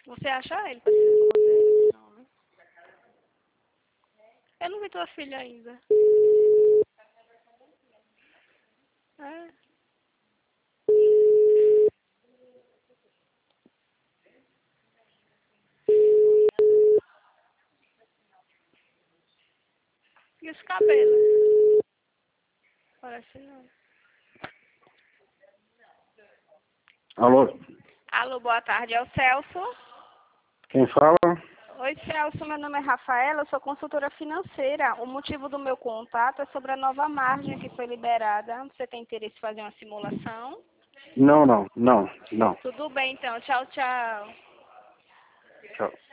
Você acha ele parecido com você? Não, né? Eu não vi tua filha ainda. É. E os cabelos? Parece não. Alô? Alô, boa tarde. É o Celso? Quem fala? Oi, Celso. Meu nome é Rafaela. Eu sou consultora financeira. O motivo do meu contato é sobre a nova margem que foi liberada. Você tem interesse em fazer uma simulação? Não. Tudo bem, então. Tchau, tchau. Tchau.